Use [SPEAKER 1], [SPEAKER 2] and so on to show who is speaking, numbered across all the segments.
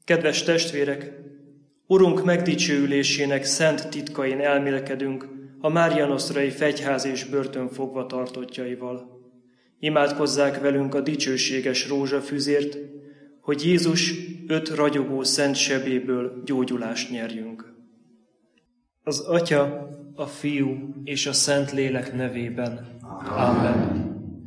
[SPEAKER 1] Kedves testvérek, Urunk megdicsőülésének szent titkain elmélkedünk a Márianosztrai fegyház és börtön fogvatartottjaival. Imádkozzák velünk a dicsőséges rózsafüzért, hogy Jézus 5 ragyogó szent sebéből gyógyulást nyerjünk. Az Atya, a Fiú és a Szent Lélek nevében. Amen.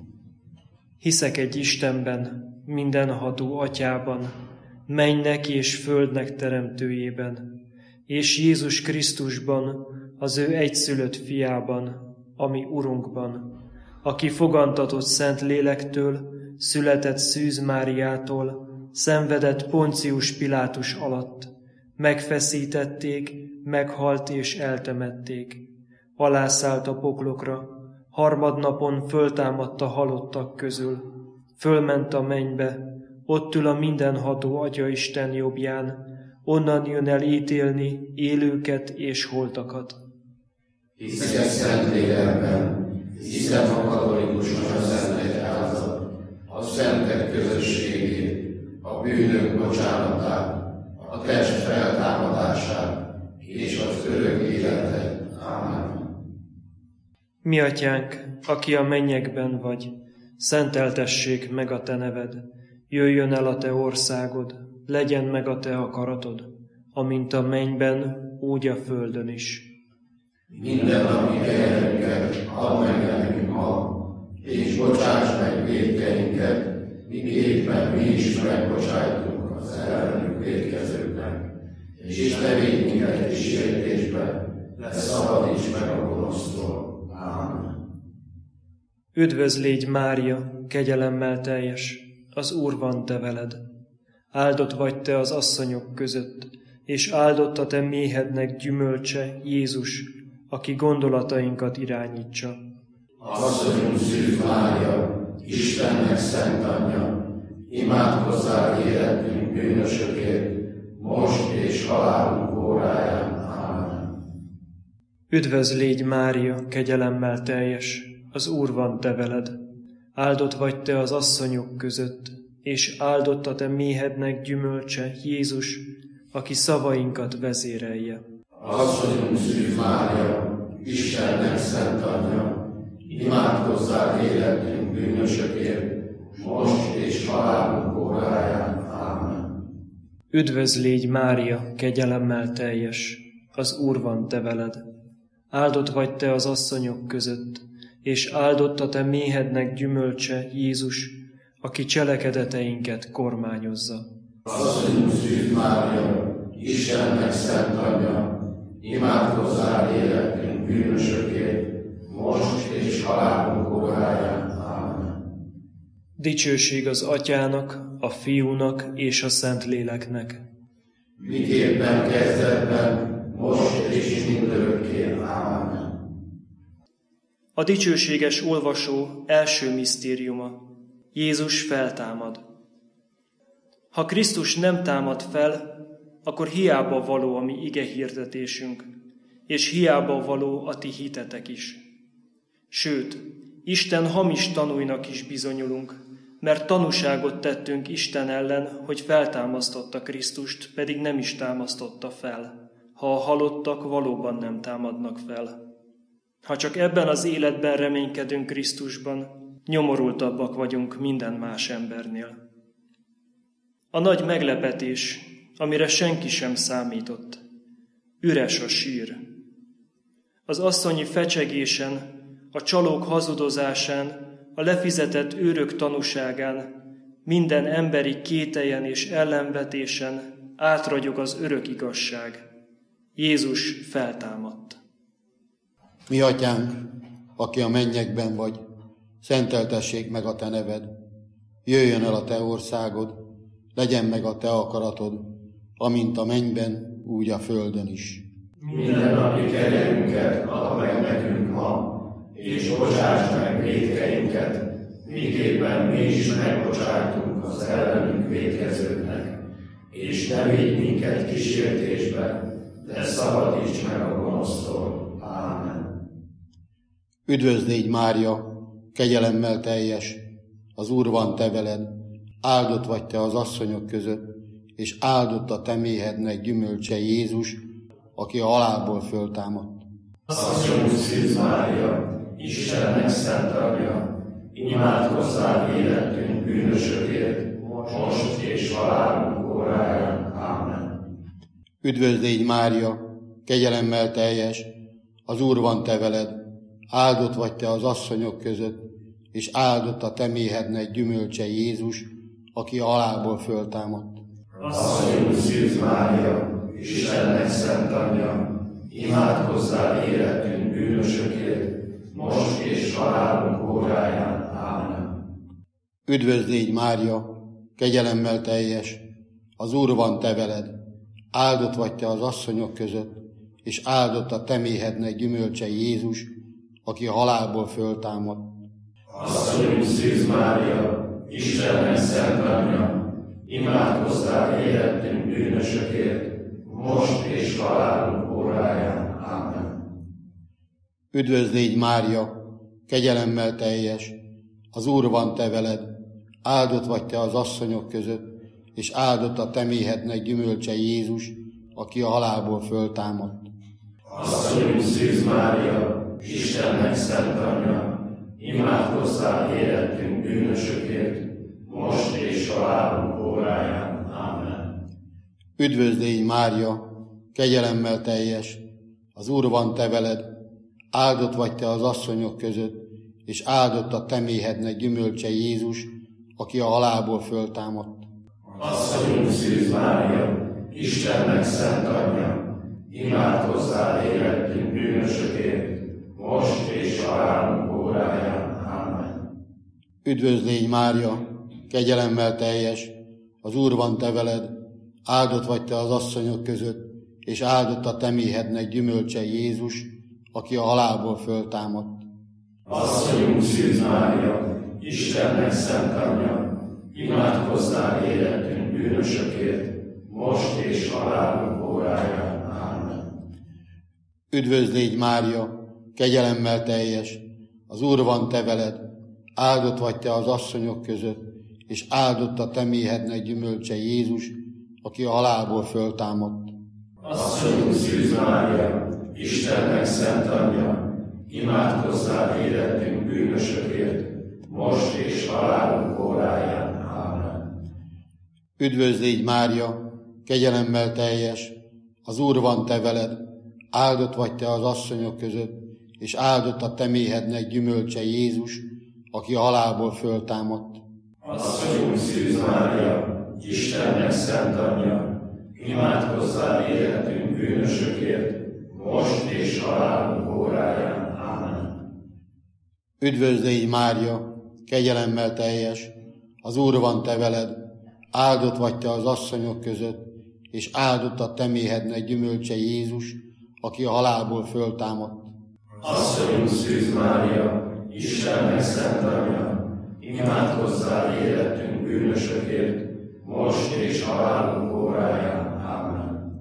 [SPEAKER 1] Hiszek egy Istenben, mindenható Atyában, mennynek és földnek teremtőjében, és Jézus Krisztusban, az ő egyszülött fiában, ami Urunkban, aki fogantatott Szent Lélektől, született Szűz Máriától, szenvedett Poncius Pilátus alatt, megfeszítették, meghalt és eltemették, alászállt a poklokra, harmadnapon föltámadt a halottak közül, fölment a mennybe, ott ül a mindenható Atyaisten jobbján, onnan jön el ítélni élőket és holtakat.
[SPEAKER 2] Hiszek Szentlélekben, hiszem a katolikus Szent Egyházat, a szentek közösségét, a bűnök bocsánatát, a test feltámadását és az örök életet. Amen.
[SPEAKER 1] Mi Atyánk, aki a mennyekben vagy, szenteltessék meg a Te neved, jöjjön el a Te országod, legyen meg a Te akaratod, amint a mennyben, úgy a földön is.
[SPEAKER 2] Mindennapi kenyerünket add meg nekünk ma, és bocsáss meg vétkeinket, miképpen mi is megbocsájtunk az ellenünk vétkezőknek. És ne védj minket kísértésbe, de szabadíts meg a gonosztól. Amen.
[SPEAKER 1] Üdvözl légy, Mária, kegyelemmel teljes, az Úr van te veled. Áldott vagy te az asszonyok között, és áldott a te méhednek gyümölcse, Jézus, aki gondolatainkat irányítsa.
[SPEAKER 2] Asszonyunk Szűz Mária, Istennek szent anyja, imádkozzál életünk bűnösökért, most és halálunk óráján. Amen.
[SPEAKER 1] Üdvözl légy, Mária, kegyelemmel teljes, az Úr van te veled. Áldott vagy te az asszonyok között, és áldott a te méhednek gyümölcse, Jézus, aki szavainkat vezérelje.
[SPEAKER 2] Asszonyunk Szűz Mária, Istennek szent anyja, imádkozzál életünk bűnösökért, most és halálunk óráján. Amen.
[SPEAKER 1] Üdvözl légy, Mária, kegyelemmel teljes, az Úr van te veled. Áldott vagy te az asszonyok között, és áldott a te méhednek gyümölcse, Jézus, aki cselekedeteinket kormányozza.
[SPEAKER 2] Asszonyunk Szűz Mária, Istennek szent anyja, imádkozzál életünk bűnösökért, most és halálunk óráján. Amen.
[SPEAKER 1] Dicsőség az Atyának, a Fiúnak és a Szentléleknek.
[SPEAKER 2] Miképpen kezdetben, most és mindörökké. Amen.
[SPEAKER 1] A dicsőséges olvasó első misztériuma. Jézus feltámad. Ha Krisztus nem támad fel, akkor hiába való a mi igehirdetésünk, és hiába való a ti hitetek is. Sőt, Isten hamis tanúinak is bizonyulunk, mert tanúságot tettünk Isten ellen, hogy feltámasztotta Krisztust, pedig nem is támasztotta fel, ha a halottak valóban nem támadnak fel. Ha csak ebben az életben reménykedünk Krisztusban, nyomorultabbak vagyunk minden más embernél. A nagy meglepetés, amire senki sem számított. Üres a sír. Az asszonyi fecsegésen, a csalók hazudozásán, a lefizetett őrök tanúságán, minden emberi kételyen és ellenvetésen átragyog az örök igazság. Jézus feltámadt.
[SPEAKER 3] Mi Atyánk, aki a mennyekben vagy, szenteltessék meg a te neved. Jöjjön el a te országod, legyen meg a te akaratod, amint a mennyben, úgy a földön is.
[SPEAKER 2] Mindennapi kenyerünket add meg nekünk ma, és bocsáss meg vétkeinket, miképpen mi is megbocsájtunk az ellenünk vétkezőknek. És ne védj minket kísértésbe, de szabadíts meg a gonosztól. Ámen.
[SPEAKER 3] Üdvözl légy, Mária, kegyelemmel teljes, az Úr van te veled, áldott vagy te az asszonyok között, és áldott a te méhednek gyümölcse Jézus, aki a halálból föltámadt.
[SPEAKER 2] Asszonyunk Szűz Mária, Istennek szent Anyja, imádkozzál életünk bűnösökért, most és halálunk óráján. Amen.
[SPEAKER 3] Üdvözlégy Mária, kegyelemmel teljes, az Úr van te veled, áldott vagy te az asszonyok között, és áldott a te méhednek gyümölcse Jézus, aki a halálból föltámadt.
[SPEAKER 2] Asszonyunk Szűz Mária, Istennek szent Anyja, imádkozzál életünk bűnösökért, most és halálunk óráján. Amen.
[SPEAKER 3] Üdvözlégy Mária, kegyelemmel teljes, az Úr van te veled, áldott vagy te az asszonyok között, és áldott a te méhednek gyümölcse Jézus, aki a halálból föltámadt.
[SPEAKER 2] Asszonyunk Szűz Mária, Istennek szent Anyja, imádkozzál életünk bűnösökért, most és halálunk óráján. Amen.
[SPEAKER 3] Üdvözlégy Mária, kegyelemmel teljes, az Úr van te veled, áldott vagy te az asszonyok között, és áldott a te méhednek gyümölcse Jézus, aki a halálból föltámadt.
[SPEAKER 2] Asszonyunk Szűz Mária, Istennek szent Anyja, imádkozzál életünk bűnösökért, most és halálunk óráján. Amen.
[SPEAKER 3] Üdvözlégy Mária, kegyelemmel teljes, az Úr van te veled, áldott vagy te az asszonyok között, és áldott a te méhednek gyümölcse Jézus, aki a halálból föltámadt.
[SPEAKER 2] Asszonyunk Szűz Mária, Istennek szent Anyja, imádkozzál életünk bűnösökért, most és halálunk óráján. Amen.
[SPEAKER 3] Üdvözlégy Mária, kegyelemmel teljes, az Úr van te veled, áldott vagy te az asszonyok között, és áldott a te méhednek gyümölcse Jézus, aki a halálból föltámadt.
[SPEAKER 2] Asszonyunk Szűz Mária, Istennek szent Anyja, imádkozzál életünk bűnösökért, most és halálunk óráján. Amen.
[SPEAKER 3] Üdvözlégy Mária, kegyelemmel teljes, az Úr van te veled, áldott vagy te az asszonyok között, és áldott a te méhednek gyümölcse Jézus, aki a halálból föltámadt.
[SPEAKER 2] Asszonyunk Szűz Mária, Istennek szent Anyja, imádkozzál életünk bűnösökért, most és halálunk óráján. Amen.
[SPEAKER 3] Üdvözlégy Mária, kegyelemmel teljes, az Úr van te veled, áldott vagy te az asszonyok között, és áldott a te méhednek gyümölcse Jézus, aki a halálból föltámadt.
[SPEAKER 2] Asszonyunk Szűz Mária, Istennek szent Anyja, imádkozzál életünk bűnösökért, most és halálunk óráján. Amen.
[SPEAKER 3] Üdvözlégy Mária, kegyelemmel teljes, az Úr van te veled, áldott vagy te az asszonyok között, és áldott a te méhednek gyümölcse Jézus, aki a halálból föltámadt.
[SPEAKER 2] Asszonyunk Szűz Mária, Istennek szent Anyja, imádkozzál életünk bűnösökért, most és halálunk óráján. Amen.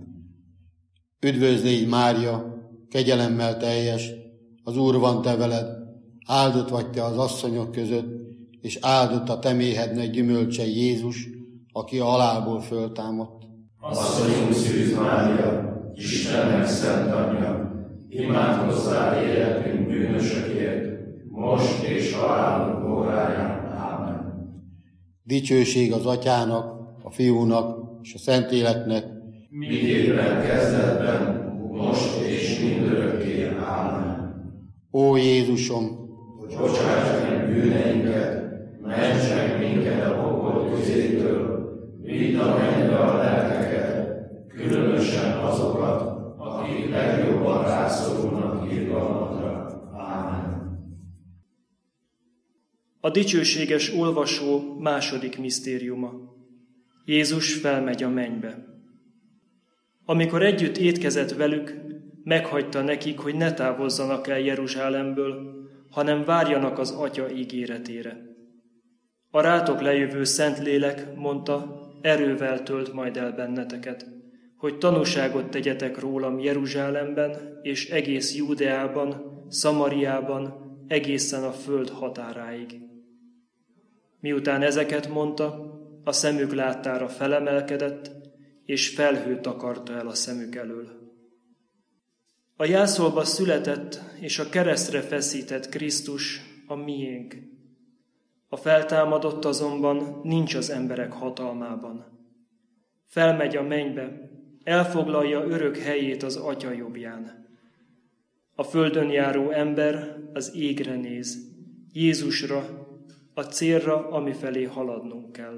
[SPEAKER 3] Üdvözlégy Mária, kegyelemmel teljes, az Úr van te veled, áldott vagy te az asszonyok között, és áldott a te méhednek gyümölcse Jézus, aki a halálból föltámadt.
[SPEAKER 2] Asszonyunk Szűz Mária, Istennek szent Anyja, imádkozzál életünk bűnösökért, most és halálunk óráján. Amen.
[SPEAKER 3] Dicsőség az Atyának, a Fiúnak és a Szentléleknek,
[SPEAKER 2] Miképpen kezdetben, most és mindörökké. Amen.
[SPEAKER 3] Ó Jézusom,
[SPEAKER 2] Bocsáss meg bűneinket, ments meg minket a pokol közétől, vidd a mennybe a lelkeket, különösen azokat, akik legjobban rászorulnak irgalmadra. Amen.
[SPEAKER 1] A dicsőséges olvasó második misztériuma. Jézus felmegy a mennybe. Amikor együtt étkezett velük, meghagyta nekik, hogy ne távozzanak el Jeruzsálemből, hanem várjanak az Atya ígéretére. A rátok lejövő Szentlélek, mondta, erővel tölt majd el benneteket, hogy tanúságot tegyetek rólam Jeruzsálemben és egész Júdeában, Szamariában, egészen a föld határáig. Miután ezeket mondta, a szemük láttára felemelkedett, és felhő takarta el a szemük elől. A jászolba született és a keresztre feszített Krisztus a miénk. A feltámadott azonban nincs az emberek hatalmában. Felmegy a mennybe, elfoglalja örök helyét az Atya jobbján. A földön járó ember az égre néz, Jézusra, a célra, amifelé haladnunk kell.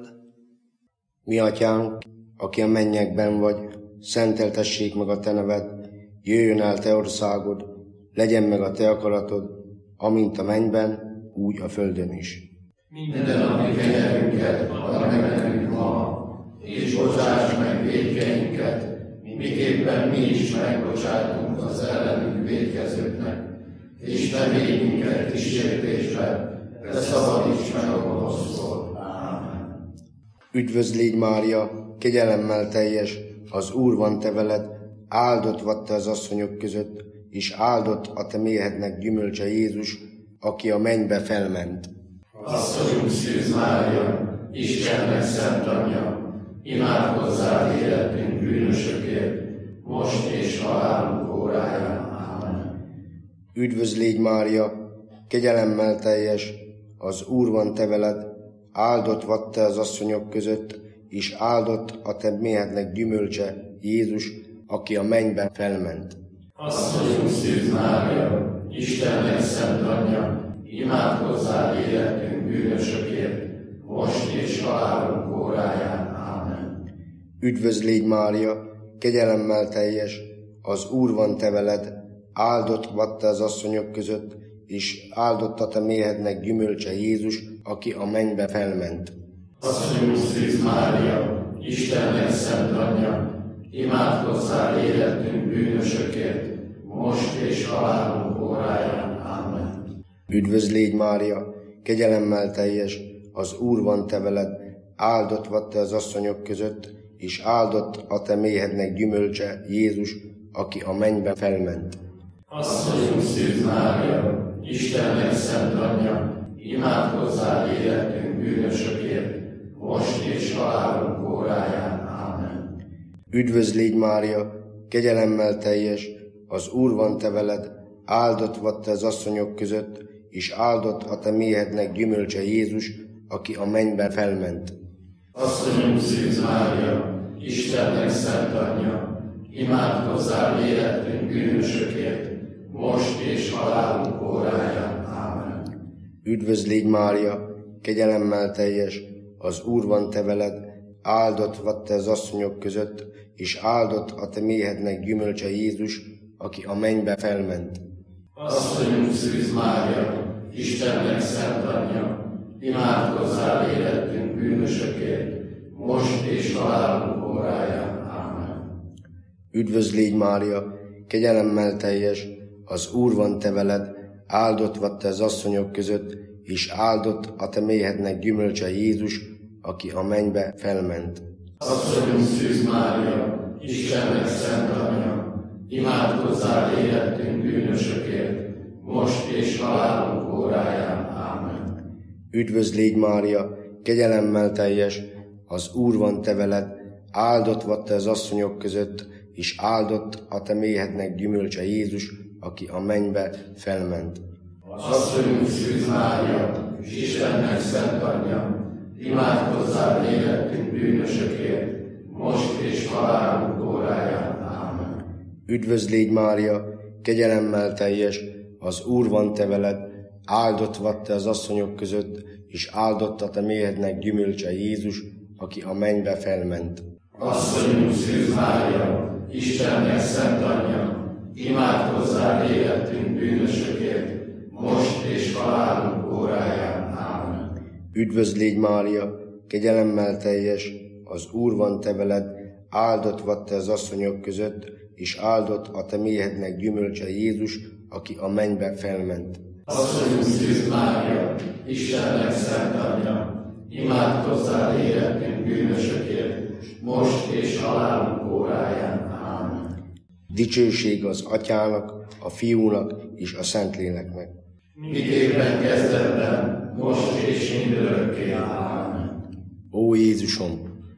[SPEAKER 4] Mi atyánk, aki a mennyekben vagy, szenteltessék meg a te neved, jöjjön el te országod, legyen meg a te akaratod, amint a mennyben, úgy a földön is.
[SPEAKER 2] Minden napi kenyerünket add meg nekünk ma, és bocsáss meg vétkeinket, miképpen mi is megbocsátunk az ellenünk vétkezőknek, és ne védj minket kísértésbe, de szabadíts meg a gonosztól. Ámen.
[SPEAKER 4] Üdvözlégy Mária, kegyelemmel teljes, az Úr van te veled, áldott vagy te az asszonyok között, és áldott a te méhednek gyümölcse Jézus, aki a mennybe felment.
[SPEAKER 2] Asszonyunk Szűz Mária, Istennek szent anyja, imádkozzál életünk bűnösökért, most és halálunk óráján. Ámen.
[SPEAKER 4] Üdvözlégy Mária, kegyelemmel teljes, az Úr van te veled, áldott vagy te az asszonyok között, és áldott a te méhednek gyümölcse Jézus, aki a mennybe felment.
[SPEAKER 2] Asszonyunk Szűz Mária, Istennek szent anyja, imádkozzál életünk bűnösökért, most és halálunk óráján. Ámen.
[SPEAKER 4] Üdvözlégy Mária, kegyelemmel teljes, az Úr van te veled, áldott vagy te az asszonyok között, és áldott a te méhednek gyümölcse Jézus, aki a mennybe felment.
[SPEAKER 2] Asszonyunk Szűz Mária, Istennek szent anyja, imádkozzál életünk bűnösökért, most és halálunk óráján. Ámen.
[SPEAKER 4] Üdvözlégy Mária, kegyelemmel teljes, az Úr van te veled, áldott vagy te az asszonyok között, és áldott a te méhednek gyümölcse Jézus, aki a mennybe felment.
[SPEAKER 2] Asszonyunk Szűz Mária, Istennek szent anyja, imádkozzál életünk bűnösökért, most és halálunk óráján. Ámen.
[SPEAKER 4] Üdvözlégy Mária, kegyelemmel teljes, az Úr van te veled, áldott vagy te az asszonyok között, és áldott a te méhednek gyümölcse Jézus, aki a mennybe felment.
[SPEAKER 2] Asszonyunk Szűz Mária, Istennek szent anyja, imádkozzál életünk bűnösökért, most és halálunk óráján. Ámen.
[SPEAKER 4] Üdvözlégy Mária, kegyelemmel teljes, az Úr van te veled, áldott vagy te az asszonyok között, és áldott a te méhednek gyümölcse Jézus, aki a mennybe felment.
[SPEAKER 2] Asszonyunk Szűz Mária, Istennek szent anyja, imádkozzál életünk bűnösökért, most és halálunk óráján. Ámen.
[SPEAKER 4] Üdvözlégy Mária, kegyelemmel teljes, az Úr van te veled, áldott vagy te az asszonyok között, és áldott a te méhednek gyümölcse Jézus, aki a mennybe felment.
[SPEAKER 2] Asszonyunk Szűz Mária, Istennek szent anyja, imádkozzál életünk bűnösökért, most és halálunk óráján. Ámen.
[SPEAKER 4] Üdvözlégy Mária, kegyelemmel teljes, az Úr van te veled, áldott vagy te az asszonyok között, és áldott a te méhednek gyümölcse Jézus, aki a mennybe felment.
[SPEAKER 2] Asszonyunk Szűz Mária, Istennek szent anyja, imádkozzál életünk bűnösökért, most és halálunk óráján. Ámen.
[SPEAKER 4] Üdvözlégy Mária, kegyelemmel teljes, az Úr van te veled, áldott vagy te az asszonyok között, és áldott a te méhednek gyümölcse Jézus, aki a mennybe felment.
[SPEAKER 2] Asszonyunk Szűz Mária, Istennek szent anyja, imádkozzál életünk bűnösökért, most és halálunk óráján. Ámen.
[SPEAKER 4] Üdvözlégy Mária, kegyelemmel teljes, az Úr van te veled, áldott vagy te az asszonyok között, és áldott a te méhednek gyümölcse Jézus, aki a mennybe felment.
[SPEAKER 2] Asszonyunk Szűz Mária, Istennek szent anyja, imádkozzál életünk bűnösökért, most és halálunk óráján. Ámen.
[SPEAKER 4] Dicsőség az Atyának, a Fiúnak és a Szentléleknek.
[SPEAKER 2] Miképpen kezdetben, most és mindörökké. Ámen.
[SPEAKER 4] Ó Jézusom,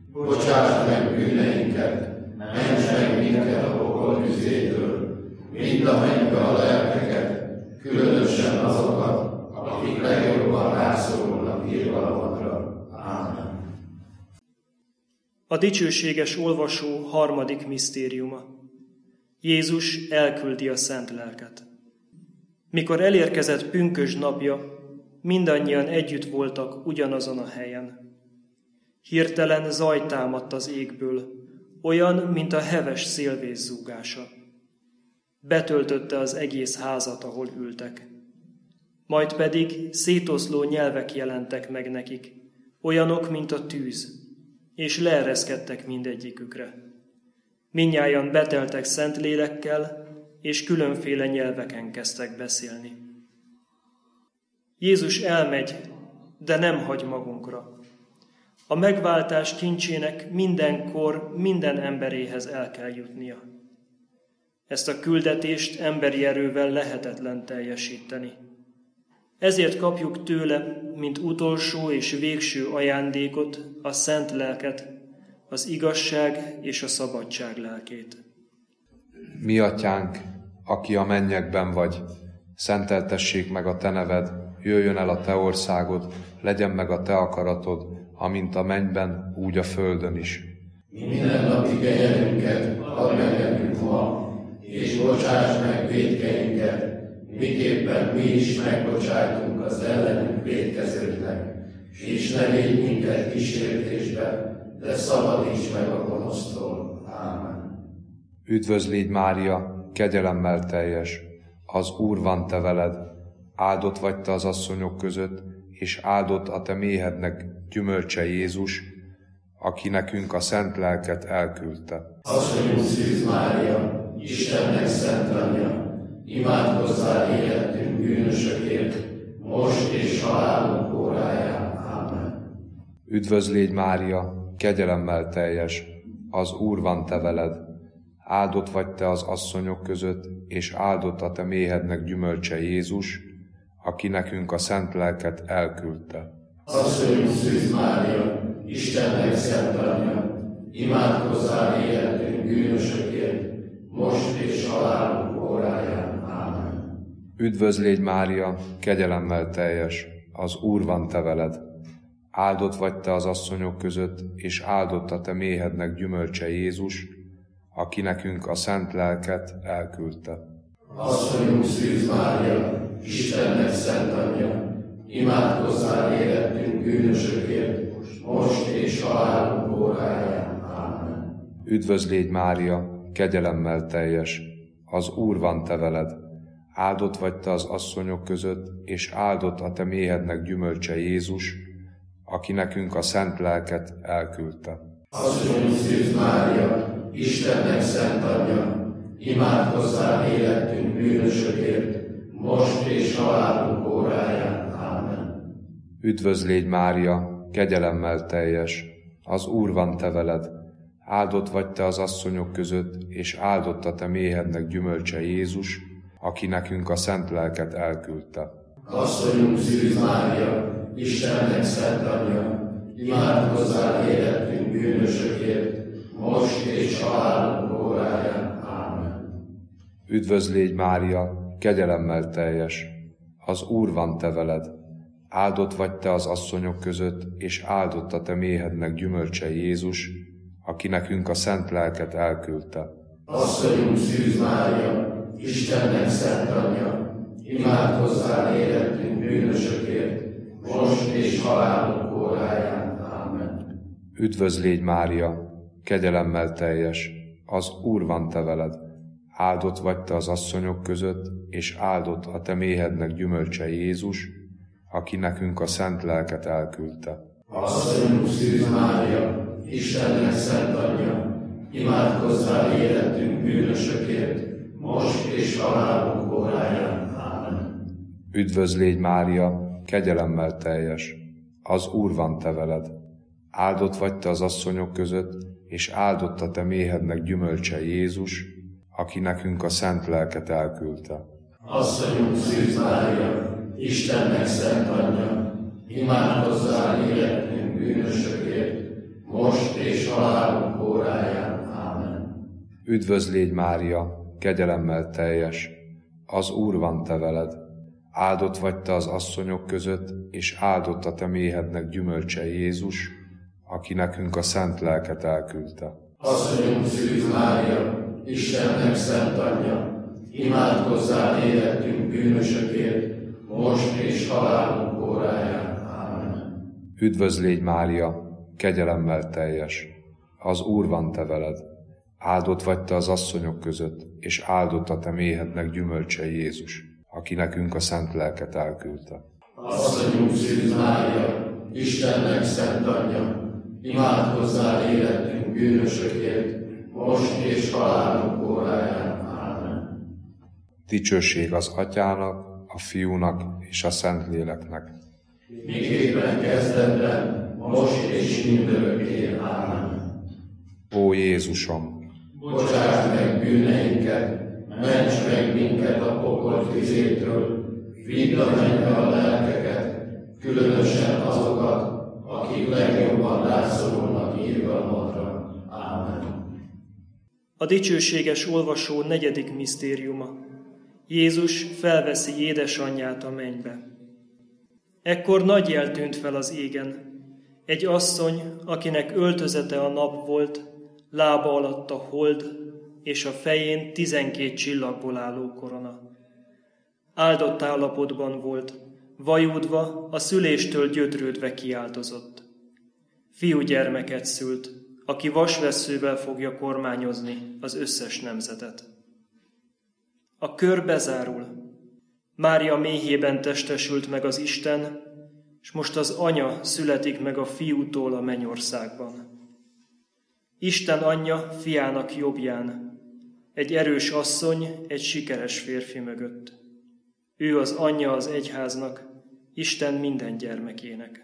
[SPEAKER 2] Bocsásd meg bűneinket, ments meg minket a pokol tüzétől, vidd a mennybe a lelkeket, különösen azokat, akik legjobban rászorulnak irgalmadra. Ámen.
[SPEAKER 1] A dicsőséges olvasó harmadik misztériuma. Jézus elküldi a Szent Lelket. Mikor elérkezett pünkösd napja, mindannyian együtt voltak ugyanazon a helyen. Hirtelen zaj támadt az égből, olyan, mint a heves szélvész zúgása. Betöltötte az egész házat, ahol ültek. Majd pedig szétoszló nyelvek jelentek meg nekik, olyanok, mint a tűz, és leereszkedtek mindegyikükre. Mindnyájan beteltek szent lélekkel, és különféle nyelveken kezdtek beszélni. Jézus elmegy, de nem hagy magunkra. A megváltás kincsének mindenkor minden emberéhez el kell jutnia. Ezt a küldetést emberi erővel lehetetlen teljesíteni. Ezért kapjuk tőle, mint utolsó és végső ajándékot, a Szent Lelket, az igazság és a szabadság lelkét.
[SPEAKER 5] Mi atyánk, aki a mennyekben vagy, szenteltessék meg a te neved, jöjjön el a te országod, legyen meg a te akaratod, amint a mennyben, úgy a földön is.
[SPEAKER 2] Mindennapi kenyerünket add meg nekünk ma, és bocsáss meg vétkeinket, miképpen mi is megbocsájtunk az ellenünk vétkezőknek, és ne védj minket kísértésbe, de szabadíts meg a gonosztól. Ámen.
[SPEAKER 5] Üdvözlégy Mária, kegyelemmel teljes, az Úr van te veled, áldott vagy te az asszonyok között, és áldott a te méhednek gyümölcse Jézus, aki nekünk a Szent Lelket elküldte.
[SPEAKER 2] Asszonyunk Szűz Mária, Istennek szent anyja, imádkozzál életünk bűnösökért, most és halálunk óráján. Ámen.
[SPEAKER 5] Üdvözlégy Mária, kegyelemmel teljes, az Úr van te veled, áldott vagy te az asszonyok között, és áldott a te méhednek gyümölcse Jézus, aki nekünk a Szent Lelket elküldte.
[SPEAKER 2] Asszonyunk Szűz Mária, Istennek szent anyja, imádkozzál életünk bűnösökért, most és halálunk óráján. Ámen.
[SPEAKER 5] Üdvözlégy Mária, kegyelemmel teljes, az Úr van te veled, áldott vagy te az asszonyok között, és áldott a te méhednek gyümölcse Jézus, aki nekünk a Szent Lelket elküldte.
[SPEAKER 2] Asszonyunk Szűz Mária, Istennek szent anyja, imádkozzál életünk bűnösökért, most és halálunk óráján. Ámen.
[SPEAKER 5] Üdvözlégy Mária, kegyelemmel teljes, az Úr van te veled, áldott vagy te az asszonyok között, és áldott a te méhednek gyümölcse Jézus, aki nekünk a Szent Lelket elküldte.
[SPEAKER 2] Asszonyunk Szűz Mária, Istennek szent anyja, imádkozzál életünk bűnösökért, most és halálunk óráján. Ámen.
[SPEAKER 5] Üdvözlégy Mária, kegyelemmel teljes, az Úr van te veled, áldott vagy te az asszonyok között, és áldott a te méhednek gyümölcse Jézus, aki nekünk a Szent Lelket elküldte.
[SPEAKER 2] Asszonyunk Szűz Mária, Istennek szent anyja, imádkozzál életünk bűnösökért, most és halálunk óráján. Ámen.
[SPEAKER 5] Üdvözlégy Mária, kegyelemmel teljes, az Úr van te veled, áldott vagy te az asszonyok között, és áldott a te méhednek gyümölcse Jézus, aki nekünk a Szent Lelket elküldte.
[SPEAKER 2] Asszonyunk Szűz Mária, Istennek szent anyja, imádkozzál életünk bűnösökért, most és halálunk óráján. Ámen.
[SPEAKER 5] Üdvözlégy Mária, kegyelemmel teljes, az Úr van te veled, áldott vagy te az asszonyok között, és áldott a te méhednek gyümölcse Jézus, aki nekünk a Szent Lelket elküldte.
[SPEAKER 2] Asszonyunk Szűz Mária, Istennek szent anyja, imádkozzál életünk bűnösökért, most és halálunk óráján. Ámen.
[SPEAKER 5] Üdvözlégy Mária, kegyelemmel teljes, az Úr van te veled, áldott vagy te az asszonyok között, és áldott a te méhednek gyümölcse Jézus, aki nekünk a Szent Lelket elküldte.
[SPEAKER 2] Asszonyunk Szűz Mária, Istennek szent anyja, imádkozzál életünk bűnösökért, most és halálunk óráján. Ámen.
[SPEAKER 5] Üdvözl légy Mária, kegyelemmel teljes, az Úr van te veled. Áldott vagy te az asszonyok között, és áldott a te méhednek gyümölcse Jézus, aki nekünk a szent lelket elküldte.
[SPEAKER 2] Asszonyunk Szűz Mária, Istennek szent anyja, imádkozzál érettünk bűnösökért, most és halálunk óráján. Ámen.
[SPEAKER 5] Üdvözl légy Mária, kegyelemmel teljes, az Úr van te veled. Áldott vagy te az asszonyok között, és áldott a te méhednek gyümölcse Jézus, aki nekünk a szent lelket elküldte.
[SPEAKER 2] Asszonyunk Szűz Mária, Istennek szent anyja, imádkozzál érettünk bűnösökért, most és halálunk óráján. Ámen.
[SPEAKER 5] Dicsőség az Atyának, a Fiúnak és a Szentléleknek.
[SPEAKER 2] Miképpen kezdetben, most és mindörökké. Ámen.
[SPEAKER 5] Ó Jézusom!
[SPEAKER 2] Bocsásd meg bűneinket, ments meg minket a pokol tüzétől, vidd a mennybe a lelkeket, különösen azokat, akik legjobban rászorulnak irgalmadra. Ámen.
[SPEAKER 1] A dicsőséges olvasó 4. misztériuma. Jézus felveszi édesanyját a mennybe. Ekkor nagy jel tűnt fel az égen. Egy asszony, akinek öltözete a nap volt, lába alatt a hold, és a fején 12 csillagból álló korona. Áldott állapotban volt, vajúdva, a szüléstől gyötrődve kiáltozott. Fiúgyermeket szült, aki vasvesszővel fogja kormányozni az összes nemzetet. A kör bezárul. Mária méhében testesült meg az Isten, és most az anya születik meg a fiútól a mennyországban. Isten anyja fiának jobbján, egy erős asszony egy sikeres férfi mögött. Ő az anyja az egyháznak, Isten minden gyermekének.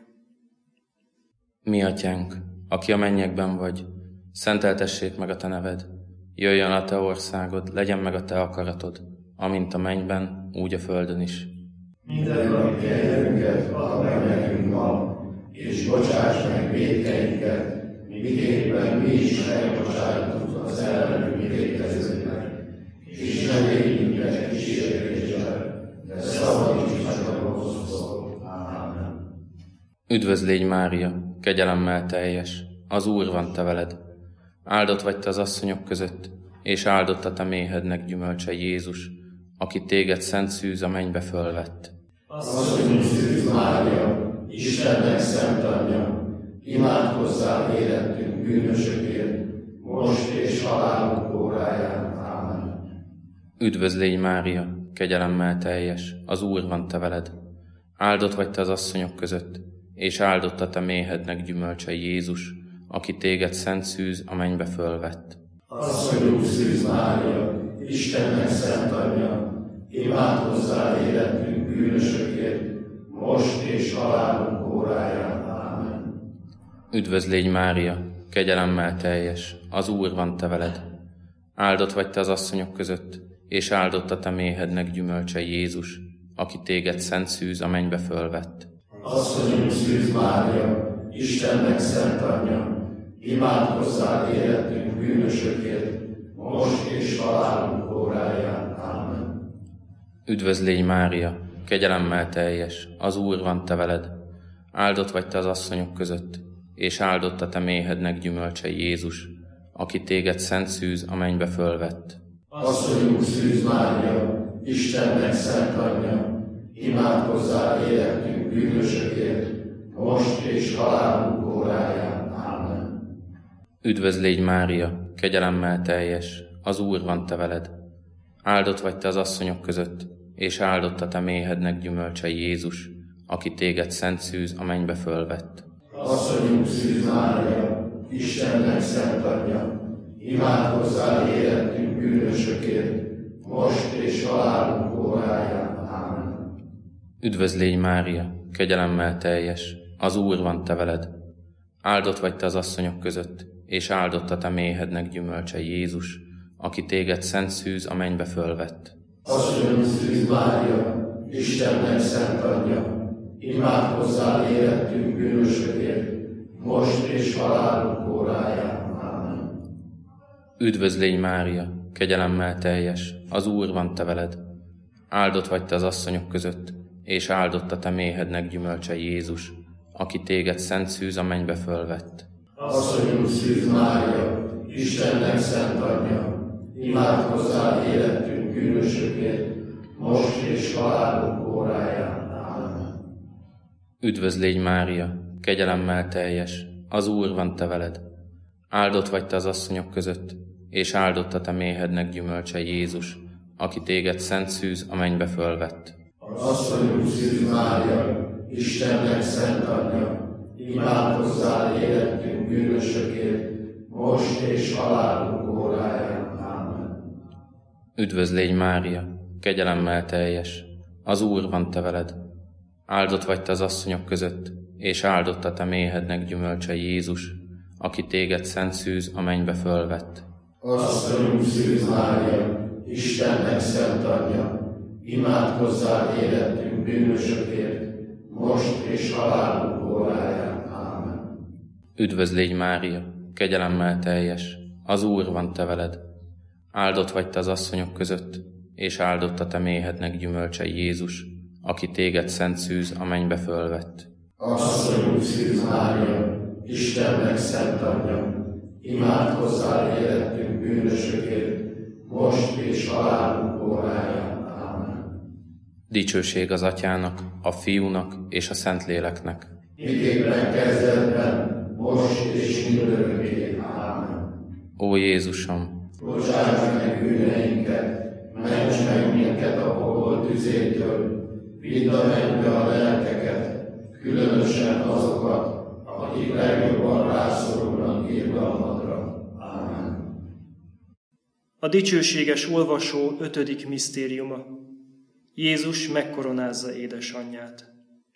[SPEAKER 6] Mi atyánk, aki a mennyekben vagy, szenteltessék meg a te neved, jöjjön a te országod, legyen meg a te akaratod, amint a mennyben, úgy a földön is.
[SPEAKER 2] Mindennapi kenyerünket add meg nekünk ma, és bocsáss meg vétkeinket, miképpen mi is megbocsájtunk az ellenünk vétkezőknek, és ne védj minket kísértésbe, de szabadíts meg a rossztól. Ámen.
[SPEAKER 6] Üdvözl légy Mária, kegyelemmel teljes, az Úr van te veled. Áldott vagy te az asszonyok között, és áldott a te méhednek gyümölcse Jézus, aki téged szent szűz a mennybe fölvett.
[SPEAKER 2] Asszonyunk Szűz Mária, Istennek szent anyja, imádkozzál érettünk bűnösökért, most és halálunk óráján. Ámen.
[SPEAKER 6] Üdvözl légy Mária, kegyelemmel teljes, az Úr van te veled. Áldott vagy te az asszonyok között, és áldott a te méhednek gyümölcse Jézus, aki téged szent szűz a mennybe fölvett.
[SPEAKER 2] Asszonyunk Szűz Mária, Istennek szent anyja, imádkozzál érettünk bűnösökért, most és halálunk óráján. Ámen.
[SPEAKER 6] Üdvözl légy Mária, kegyelemmel teljes, az Úr van te veled. Áldott vagy te az asszonyok között, és áldott a te méhednek gyümölcse Jézus, aki téged szent szűz a mennybe fölvett.
[SPEAKER 2] Asszonyunk Szűz Mária, Istennek szent anyja, imádkozzál érettünk bűnösökért, most és halálunk óráján. Ámen.
[SPEAKER 6] Üdvözl légy Mária, kegyelemmel teljes, az Úr van te veled. Áldott vagy te az asszonyok között, és áldott a te méhednek gyümölcse Jézus, aki téged szent szűz a mennybe fölvett.
[SPEAKER 2] Asszonyunk Szűz Mária, Istennek szent anyja, imádkozzál érettünk bűnösökért, most és halálunk óráján. Ámen.
[SPEAKER 6] Üdvözl légy Mária, kegyelemmel teljes, az Úr van te veled. Áldott vagy te az asszonyok között, és áldott a te méhednek gyümölcse Jézus, aki téged szent szűz a mennybe fölvett.
[SPEAKER 2] Asszonyunk Szűz Mária, Istennek szent anyja, imádkozzál érettünk bűnösökért, most és halálunk óráján. Ámen.
[SPEAKER 6] Üdvözl légy Mária, kegyelemmel teljes, az Úr van te veled. Áldott vagy te az asszonyok között, és áldott a te méhednek gyümölcse Jézus, aki téged szent szűz a mennybe fölvett.
[SPEAKER 2] Asszonyunk Szűz Mária, Istennek szent anyja, imádkozzál érettünk bűnösökért, most és halálunk óráján. Amen.
[SPEAKER 6] Üdvözl légy Mária, kegyelemmel teljes, az Úr van te veled. Áldott vagy te az asszonyok között, és áldott a te méhednek gyümölcse Jézus, aki téged szent szűz a mennybe fölvett.
[SPEAKER 2] Asszonyunk szűz Mária, Istennek szent anyja, imádkozzál életünk bűnösökért, most és halálunk óráján. Amen.
[SPEAKER 6] Üdvözl légy Mária, kegyelemmel teljes, az Úr van te veled. Áldott vagy te az asszonyok között, és áldott a te méhednek gyümölcse Jézus, aki téged szent szűz a mennybe fölvett.
[SPEAKER 2] Asszonyunk szűz Mária, Istennek szent anyja, imádkozzál életünk bűnösökért, most és halálunk óráján. Amen.
[SPEAKER 6] Üdvözl légy Mária, kegyelemmel teljes, az Úr van te veled. Áldott vagy te az asszonyok között, és áldott a te méhednek gyümölcse Jézus, aki téged szent szűz a mennybe fölvett.
[SPEAKER 2] Asszonyunk szűz Mária, Istennek szent anyja, imádkozzál életünk bűnösökért, most és halálunk óráján. Amen.
[SPEAKER 6] Üdvözl légy Mária, kegyelemmel teljes, az Úr van te veled. Áldott vagy te az asszonyok között, és áldott a te méhednek gyümölcse Jézus, aki téged szent szűz a mennybe fölvett.
[SPEAKER 2] Asszonyunk szűz Mária, Istennek szent anyja, imádkozzál életünk bűnösökért, most és halálunk óráján. Amen.
[SPEAKER 6] Dicsőség az Atyának, a Fiúnak és a Szentléleknek.
[SPEAKER 2] Miképpen kezdetben, most és mindörökké. Amen.
[SPEAKER 6] Ó Jézusom,
[SPEAKER 2] Bocsáss meg bűneinket, ments meg minket a pokol tüzétől, vidd a mennybe a lelkeket, különösen azokat, akik legjobban rászorulnak irgalmadra. Amen.
[SPEAKER 1] A dicsőséges olvasó 5. misztériuma. Jézus megkoronázza édesanyját.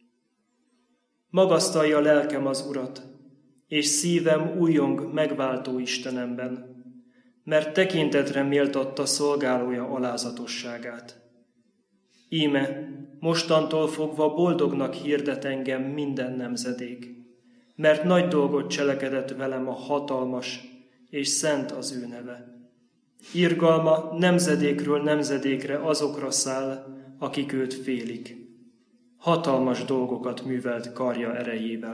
[SPEAKER 1] Magasztalja lelkem az Urat, és szívem újjong megváltó Istenemben, mert tekintetre méltatta szolgálója alázatosságát. Íme, mostantól fogva boldognak hirdet engem minden nemzedék, mert nagy dolgot cselekedett velem a hatalmas, és szent az ő neve. Irgalma nemzedékről nemzedékre azokra száll, akik őt félik. Hatalmas dolgokat művelt karja erejével.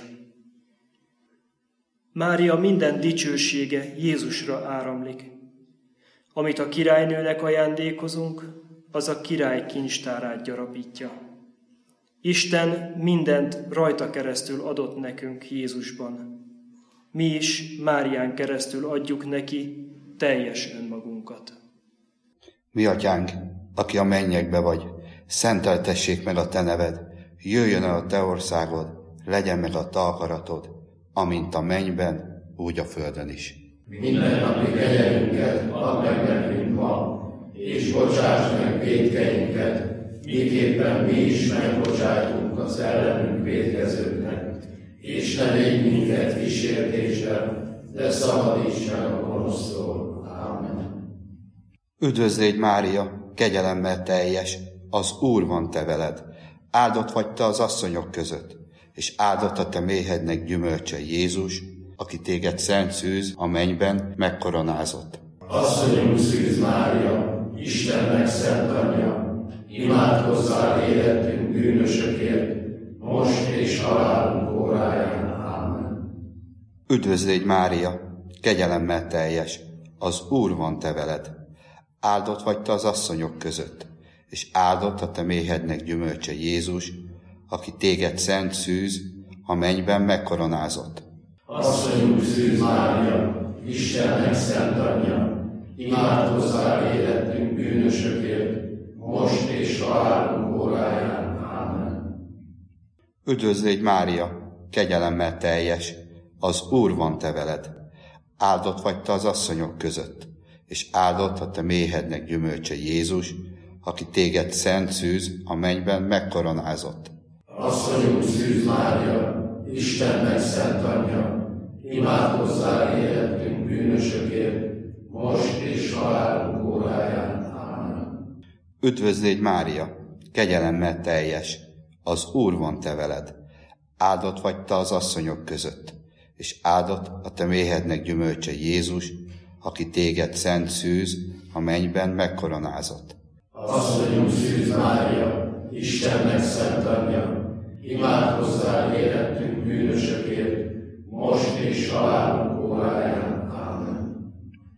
[SPEAKER 1] Mária minden dicsősége Jézusra áramlik. Amit a királynőnek ajándékozunk, az a király kincstárát gyarapítja. Isten mindent rajta keresztül adott nekünk Jézusban. Mi is Márián keresztül adjuk neki teljes önmagunkat.
[SPEAKER 7] Mi atyánk, aki a mennyekbe vagy, szenteltessék meg a te neved, jöjjön el a te országod, legyen meg a te akaratod, amint a mennyben, úgy a földön is.
[SPEAKER 2] Mindennapi kenyerünket add meg nekünk ma, és bocsáss meg vétkeinket, miképpen mi is megbocsájtunk az ellenünk vétkezőknek, és ne légy minket kísértésre, de szabadíts meg a gonosztól. Amen.
[SPEAKER 7] Üdvözl légy Mária, kegyelemmel teljes, az Úr van te veled. Áldott vagy te az asszonyok között, és áldott a te méhednek gyümölcse Jézus, aki téged szent szűz a mennyben megkoronázott.
[SPEAKER 2] Asszonyunk szűz Mária, Istennek szent anyja, imádkozzál életünk bűnösökért, most és halálunk óráján. Amen.
[SPEAKER 7] Üdvözl légy Mária, kegyelemmel teljes, az Úr van te veled. Áldott vagy te az asszonyok között, és áldott a te méhednek gyümölcse Jézus, aki téged szent szűz a mennyben megkoronázott.
[SPEAKER 2] Asszonyunk szűz Mária, Istennek szent anyja, imádkozzál életünk bűnösökért, most és halálunk óráján. Amen.
[SPEAKER 7] Üdvözl légy Mária, kegyelemmel teljes, az Úr van te veled. Áldott vagy te az asszonyok között, és áldott a te méhednek gyümölcse Jézus, aki téged szent szűz a mennyben megkoronázott.
[SPEAKER 2] Asszonyunk szűz Mária, Istennek szent anyja, imádkozzál életünk bűnösökért, most és halálunk óráján. Amen.
[SPEAKER 7] Üdvözl légy Mária, kegyelemmel teljes, az Úr van te veled. Áldott vagy te az asszonyok között, és áldott a te méhednek gyümölcse Jézus, aki téged szent szűz, a mennyben megkoronázott.
[SPEAKER 2] Asszonyunk Szűz Mária, Istennek szent anyja, imádkozzál érettünk bűnösökért, most és halálunk óráján. Ámen.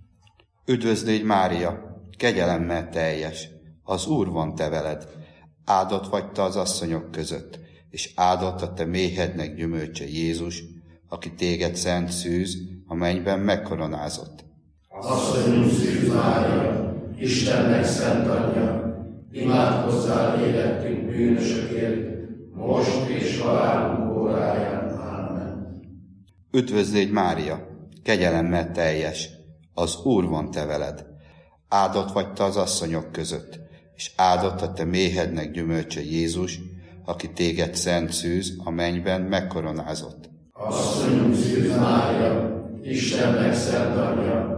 [SPEAKER 7] Üdvözl légy Mária, kegyelemmel teljes, az Úr van te veled, áldott vagy te az asszonyok között, és áldott a te méhednek gyümölcse Jézus, aki téged szent szűz, a mennyben megkoronázott.
[SPEAKER 2] Asszonyunk Szűz Mária, Istennek szent anyja, imádkozzál érettünk bűnösökért, most és halálunk óráján. Ámen.
[SPEAKER 7] Üdvözl légy Mária, kegyelemmel teljes, az Úr van te veled, áldott vagy te az asszonyok között, és áldott a te méhednek gyümölcse Jézus, aki téged szent szűz, a mennyben megkoronázott.
[SPEAKER 2] Asszonyunk Szűz Mária, Istennek szent anyja,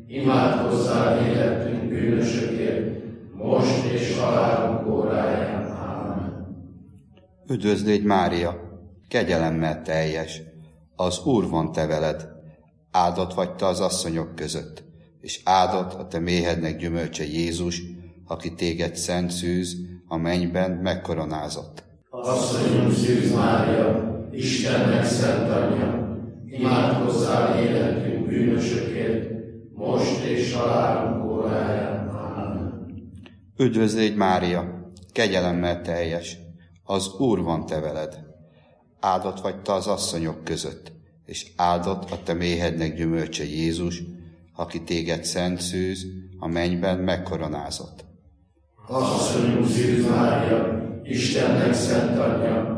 [SPEAKER 2] imádkozzál érettünk bűnösökért, most és halálunk óráján. Ámen.
[SPEAKER 7] Üdvözl légy Mária, kegyelemmel teljes, az Úr van te veled, áldott vagy te az asszonyok között, és áldott a te méhednek gyümölcse Jézus, aki téged szent szűz, a mennyben megkoronázott.
[SPEAKER 2] Asszonyunk Szűz Mária, Istennek szent anyja, imádkozzál érettünk bűnösökért, most és halálunk óráján. Ámen.
[SPEAKER 7] Üdvözl légy Mária, kegyelemmel teljes, az Úr van te veled, áldott vagy te az asszonyok között, és áldott a te méhednek gyümölcse Jézus, aki téged szent szűz, a mennyben megkoronázott.
[SPEAKER 2] Asszonyunk Szűz Mária, Istennek szent anyja,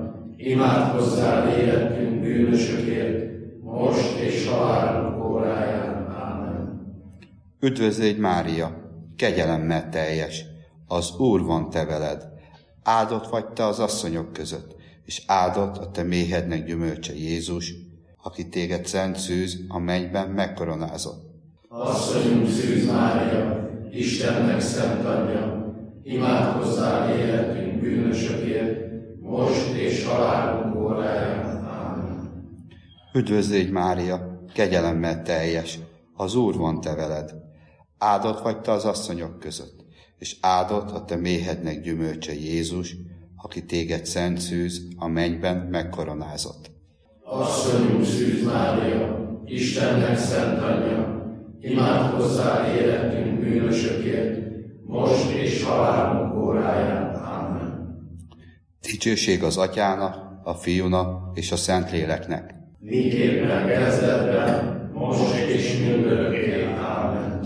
[SPEAKER 2] imádkozzál érettünk bűnösökért, most és halálunk óráján. Ámen.
[SPEAKER 7] Üdvözl légy Mária, kegyelemmel teljes, az Úr van te veled, áldott vagy te az asszonyok között, és áldott a te méhednek gyümölcse Jézus, aki téged szent szűz, a mennyben megkoronázott.
[SPEAKER 2] Asszonyunk Szűz Mária, Istennek szent anyja, imádkozzál érettünk bűnösökért, most és halálunk óráján. Ámen.
[SPEAKER 7] Üdvözl légy Mária, kegyelemmel teljes, az Úr van te veled, áldott vagy te az asszonyok között, és áldott a te méhednek gyümölcse Jézus, aki téged szent szűz, a mennyben megkoronázott.
[SPEAKER 2] Asszonyunk Szűz Mária, Istennek szent anyja, imádkozzál érettünk bűnösökért, most és halálunk óráján. Ámen.
[SPEAKER 7] Dicsőség az Atyának, a Fiúnak és a Szentléleknek.
[SPEAKER 2] Miképpen kezdetben, most és mindörökké. Ámen.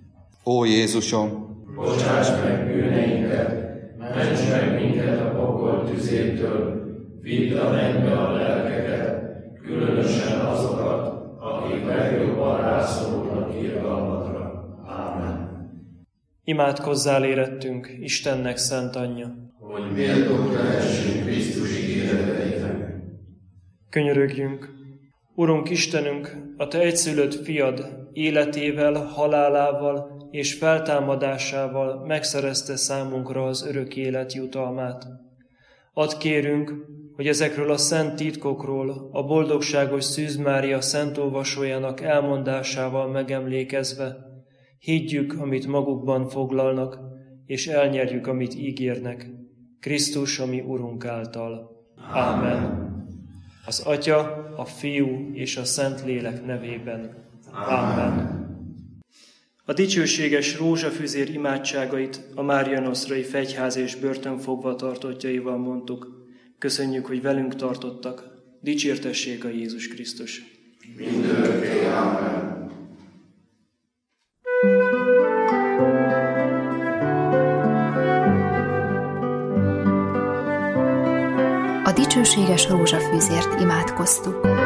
[SPEAKER 7] Ó Jézusom,
[SPEAKER 2] Bocsáss meg bűneinket, ments meg minket a pokol tüzétől, vidd a mennybe a lelkeket, különösen azokat, akik legjobban rászorulnak irgalmadra. Ámen.
[SPEAKER 1] Imádkozzál érettünk, Istennek szent anyja.
[SPEAKER 2] Hogy méltók lehessünk Krisztus ígéreteinek.
[SPEAKER 1] Könyörögjünk! Urunk Istenünk, a Te egyszülött fiad életével, halálával és feltámadásával megszerezte számunkra az örök élet jutalmát. Add kérünk, hogy ezekről a szent titkokról a boldogságos Szűz Mária szent olvasójának elmondásával megemlékezve higgyük, amit magukban foglalnak, és elnyerjük, amit ígérnek, Krisztus, a mi Urunk által. Ámen. Az Atya, a Fiú és a Szentlélek nevében. Ámen. A dicsőséges rózsafüzér imádságait a Márianosztrai fegyház és börtön fogvatartottjaival mondtuk. Köszönjük, hogy velünk tartottak. Dicsértessék a Jézus Krisztus.
[SPEAKER 2] Mindörökké. Ámen.
[SPEAKER 8] A dicsőséges rózsafűzért imádkoztuk.